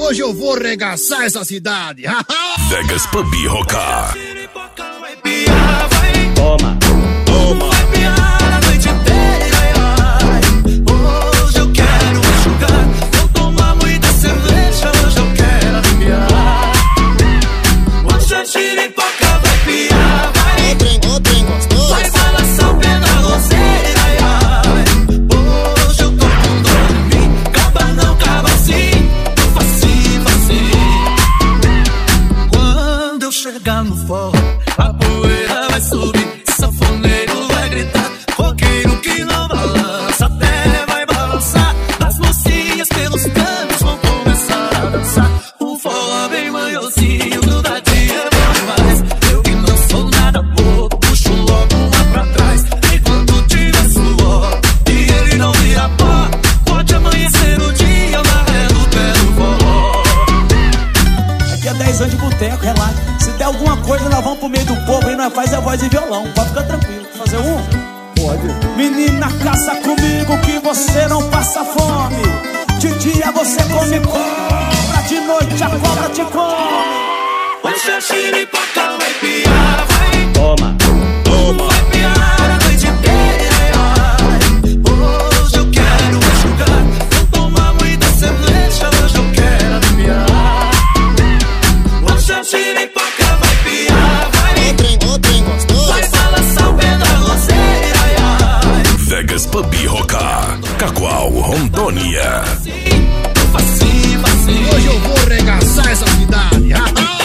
Hoje eu vou regaçar essa cidade. Vegas Pub Rocar. Toma, toma. Vai piar a noite inteira. Hoje eu quero enxugar. Vou tomar muita cerveja. Hoje eu quero arrepiar. Hoje a giripoca vai piar. Ô trem gostoso. Vai balançar o pé na roseira. Hoje eu tô com dor de mim. Caba não, caba sim. Facinho, facinho. Quando eu chegar no forró, a poeira vai subir. Sanfoneiro vai gritar. Roqueiro que não balança, até vai balançar. As mocinhas pelos cantos vão começar a dançar. Um forró bem manhosinho, grudadinho é bom demais. Eu que não sou nada bobo, puxo logo uma pra trás. Enquanto tiver suor e ele não vira pó, pode amanhecer o dia na ré do pé do forró. Aqui é 10 anos de boteco, relaxa. Se der alguma coisa, nós vamos pro meio do povo e nós faz a voz de violão. Pode ficar tranquilo. Fazer um? Pode. Menina, caça comigo que você não passa fome. De dia você come cobra, de noite a cobra te come. Hoje a giripoca vai piar, vai. Toma, toma. Vai piar a noite inteira. Hoje eu quero enxugar. Vou tomar muita cerveja. Hoje eu quero arrepiar. Hoje a giripoca vai piar, vai. Ô trem gostoso. Vai balançar o pé da roseira. Vegas Pub Rocar. Cacoal, Rondônia. Facinho, facinho. Hoje eu vou regaçar essa cidade.